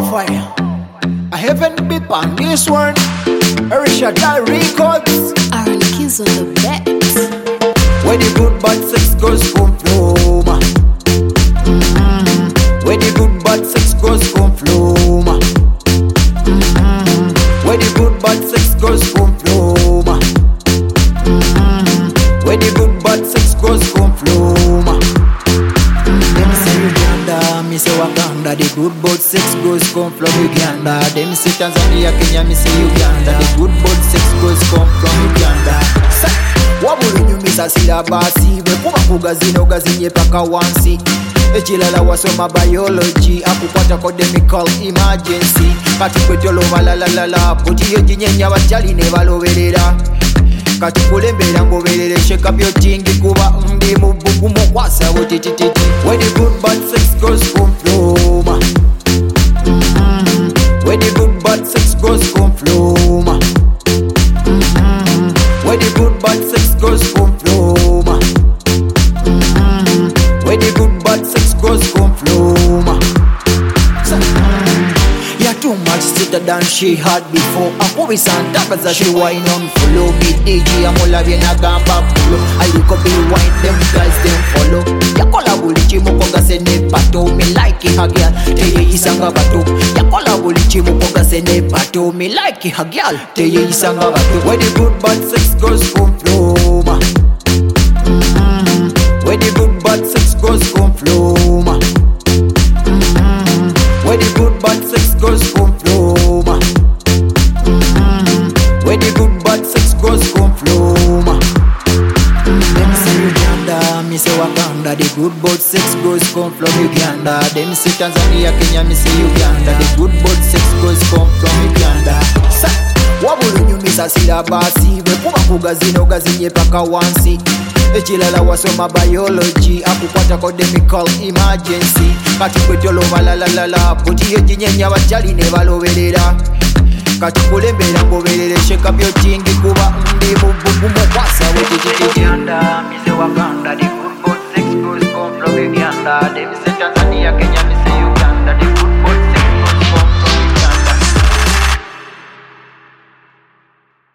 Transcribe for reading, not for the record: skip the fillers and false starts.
fire. A heaven be on this one. Erisha Dal Records. Aaron Keys on the beats. Where the good bad sex goes come flow, ma. Where the good bad sex goes come flow, ma. Where the good bad sex goes come flow, ma. Where the good bad sex goes come flow, ma. Them say Uganda, me say Wakanda. The good bad sex goes come from Uganda. Them say Tanzania, Kenya, me say Uganda. The good bad sex goes come from Uganda. Wabulu nyumisa sila basi Wekuba kugazino gazinye paka wansi Echilala wasoma biology Akukwata chemical emergency Katukwetolo valalalala Potiyo jinyenya wachali ne baloverera Katukulembera ngoverere Shake up your tingi kuba ndi mubugu mokwasa Wotitititi Where the good bad sex goes come flow ma. Where the good bad sex goes come flow ma. Where the good bad sex goes come flow ma. Where the good bad sex goes come flow ma. Yeah, too much sweeter than she had before. Akubi Santa Baza she wine on follow me DJ Amola Viena Gamba Pulo. I look up the wine them guys them follow. Yakola bulichi mukonga sene pato me like it hagyal. Teye isanga bato. Yakola bulichi mukonga sene pato me like it hagyal. Teye isanga bato. Where the good bad sex goes come flow ma. Where the good bad sex goes come flow ma. Where the good bad sex goes come flow ma. Where the good bad sex goes come flow ma. Them say Uganda, me say Wakanda. The good bad sex goes come from Uganda. Them say Tanzania, Kenya, me say Uganda. The good bad sex goes come from Uganda. Wabulu nyumisa sila basi Wekuba kugazino gazinye paka wansi Echilala wasoma biology Akukwata chemical emergency Katukwetolo valalalala Potiyo jinyenya wachali ne baloverera Katukulembera ngoverere Shake up your tingi kuba ndi mubugu mokwasa Wotitititi Uganda, me say Wakanda.